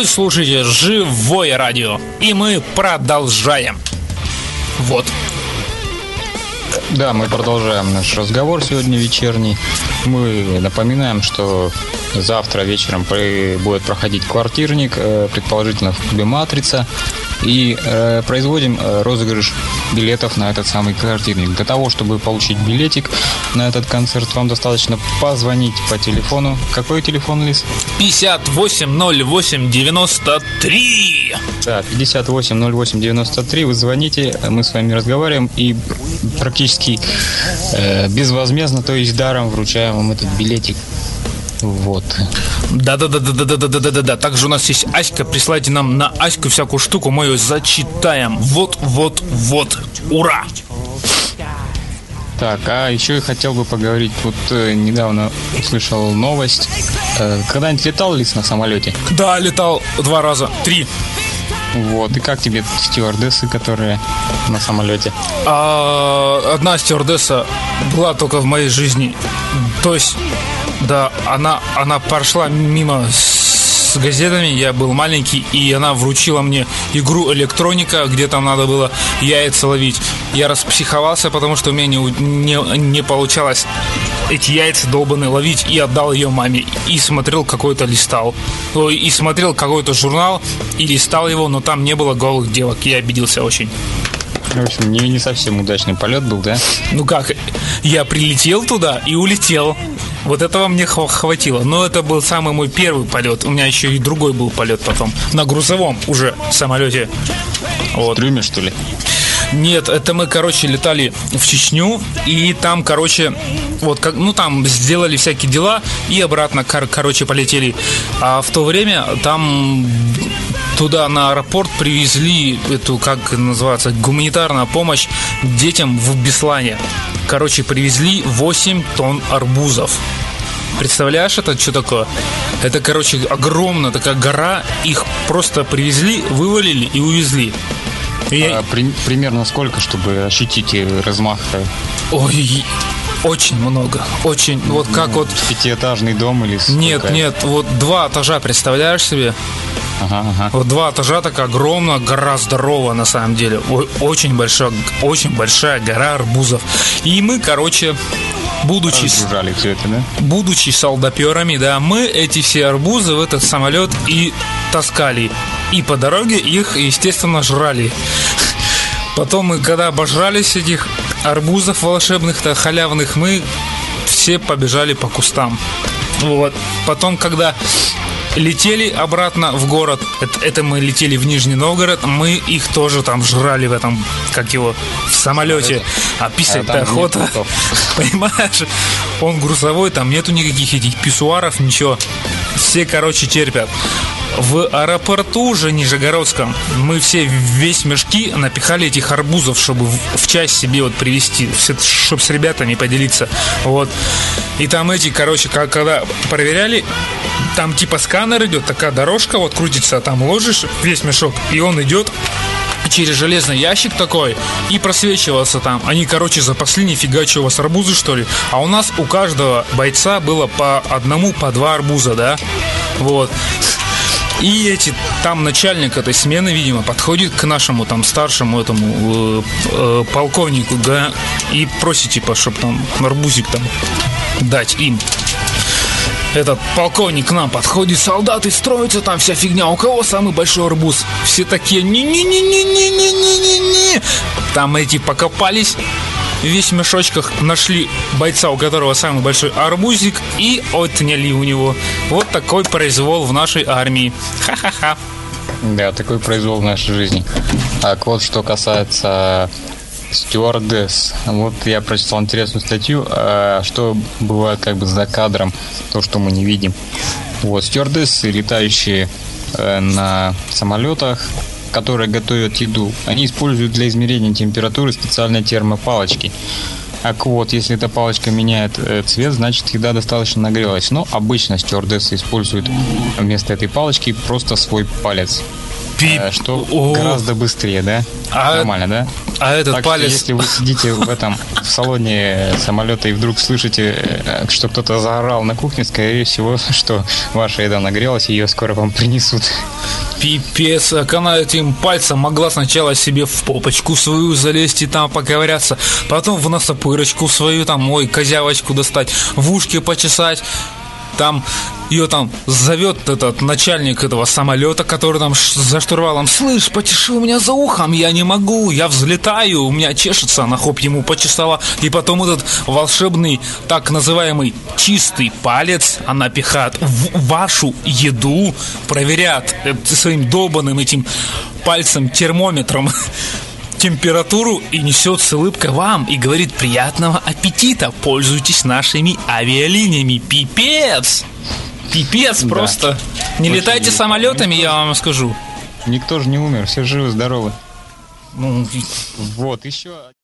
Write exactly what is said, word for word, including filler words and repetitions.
Вы слушаете Живое радио, и мы продолжаем. Вот. Да, мы продолжаем наш разговор сегодня вечерний. Мы напоминаем, что завтра вечером будет проходить квартирник, предположительно в клубе «Матрица». И э, производим э, розыгрыш билетов на этот самый квартирник. Для того, чтобы получить билетик на этот концерт, вам достаточно позвонить по телефону. Какой телефон, Лиз? пятьдесят восемь ноль восемь девяносто три. Да, пятьдесят восемь ноль восемь девяносто три. Вы звоните, мы с вами разговариваем и практически э, безвозмездно, то есть даром, вручаем вам этот билетик. Вот. Да-да-да-да-да-да-да-да-да. Также у нас есть Аська. Присылайте нам на Аську всякую штуку, мы ее зачитаем. Вот-вот-вот. Ура! Так, а еще я хотел бы поговорить. Вот э, недавно услышал новость. Э, когда-нибудь летал, Лис, на самолете? Да, летал два раза. Три. Вот, и как тебе стюардессы, которые на самолете? А, одна стюардесса была только в моей жизни. То есть, да, она, она прошла мимо с газетами, я был маленький, и она вручила мне игру электроника, где там надо было яйца ловить. Я распсиховался, потому что у меня не, не, не получалось эти яйца долбаные ловить, и отдал ее маме. И смотрел какой-то листал. И смотрел какой-то журнал, и листал его, но там не было голых девок. Я обиделся очень. В общем, не, не совсем удачный полет был, да? Ну как, я прилетел туда и улетел. Вот этого мне хватило. Но это был самый мой первый полет. У меня еще и другой был полет потом. На грузовом уже самолете. Вот. В трюме, что ли? Нет, это мы, короче, летали в Чечню. И там, короче, вот как, ну там сделали всякие дела. И обратно, кор- короче, полетели. А в то время там туда на аэропорт привезли эту, как называется, гуманитарная помощь детям в Беслане. Короче, привезли восемь тонн арбузов. Представляешь, это что такое? Это, короче, огромная такая гора. Их просто привезли, вывалили и увезли. И... А, при, примерно сколько, чтобы ощутить размах? Ой, очень много. Очень, вот как вот... Пятиэтажный дом или сколько? Нет, нет, вот два этажа, представляешь себе? Ага, ага. Вот два этажа, такая огромная гора, здоровая на самом деле. Очень большая, очень большая гора арбузов. И мы, короче, будучи, все это, да? будучи солдаперами, да, мы эти все арбузы в этот самолет и таскали. И по дороге их, естественно, жрали. Потом мы, когда обожрались этих арбузов волшебных-то, халявных, мы все побежали по кустам. Вот. Потом, когда летели обратно в город, это, это мы летели в Нижний Новгород, мы их тоже там жрали в этом, как его, в самолете. А писать-то а охота, понимаешь? Он грузовой, там нету никаких этих писсуаров, ничего. Все, короче, терпят. В аэропорту же Нижегородском мы все весь мешки напихали этих арбузов, чтобы в, в часть себе вот привезти, чтобы с ребятами поделиться. Вот. И там эти, короче, когда проверяли, там типа сканер идет, такая дорожка вот крутится, там ложишь весь мешок, и он идет через железный ящик такой и просвечивался там. Они, короче, запасли, нифига, что у вас арбузы, что ли? А у нас у каждого бойца было по одному, по два арбуза, да? Вот. И эти, там начальник этой смены, видимо, подходит к нашему там старшему этому э, э, полковнику, да, и просит, типа, чтобы там арбузик там дать им. Этот полковник к нам подходит, солдаты строятся, там вся фигня. У кого самый большой арбуз? Все такие, не-не-не-не-не-не-не-не. Там эти покопались, весь в мешочках, нашли бойца, у которого самый большой арбузик, и отняли у него. Вот такой произвол в нашей армии. Ха-ха-ха. Да, такой произвол в нашей жизни. Так вот, что касается стюардесс. Вот я прочитал интересную статью, что бывает как бы за кадром, то, что мы не видим. Вот, стюардессы, летающие на самолетах, которые готовят еду, они используют для измерения температуры специальные термопалочки. Так вот, если эта палочка меняет цвет, значит еда достаточно нагрелась. Но обычно стюардессы используют вместо этой палочки просто свой палец. Пи... что О. гораздо быстрее, да? А... Нормально, да? А этот так палец... что, если вы сидите в этом в салоне самолета и вдруг слышите, что кто-то заорал на кухне, скорее всего, что ваша еда нагрелась, и ее скоро вам принесут. Пипец, как она этим пальцем могла сначала себе в попочку свою залезть и там поковыряться, потом в носопырочку свою, там, ой, козявочку достать, в ушке почесать. Там ее там зовет этот начальник этого самолета, который там за штурвалом: слышь, почеши у меня за ухом, я не могу, я взлетаю, у меня чешется. Она хоп ему почесала. И потом этот волшебный, так называемый чистый палец она пихает в вашу еду, проверяет своим долбаным этим пальцем термометром температуру и несет с улыбкой вам и говорит: приятного аппетита, пользуйтесь нашими авиалиниями. Пипец! Пипец, да. Просто. Не Очень летайте никто, самолетами, никто, я вам скажу. Никто же не умер, все живы, здоровы. Ну, вот, еще...